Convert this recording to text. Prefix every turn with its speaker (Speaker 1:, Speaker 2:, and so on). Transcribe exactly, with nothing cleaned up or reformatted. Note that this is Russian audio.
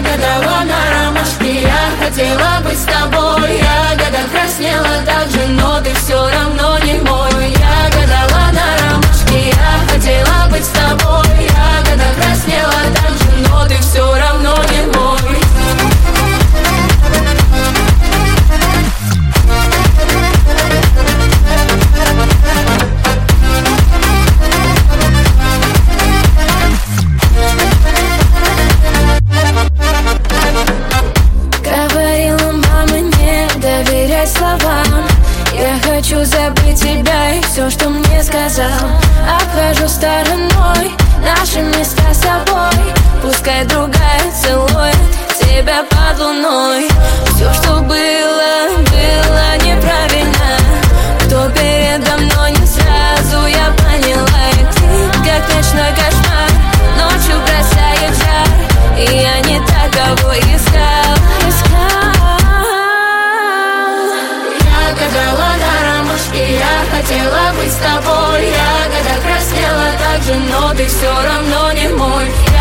Speaker 1: гадала на ромашке, я хотела быть с тобой. Ягода краснела так же, но ты все равно не мой. Я гадала на ромашке, я хотела быть с тобой. Ягода краснела так же, но ты все равно не мой.
Speaker 2: Словам. Я хочу забыть тебя и все, что мне сказал. Обхожу стороной наши места с собой. Пускай другая целует тебя под луной. Все, что было, было неправильно. Кто передо мной, не сразу я поняла. И ты, как ночной кошмар, ночью бросает жар. И я не так, кого искал, искал.
Speaker 1: Гадала на ромашке, я хотела быть с тобой. Ягода краснела так же, но ты все равно не мой.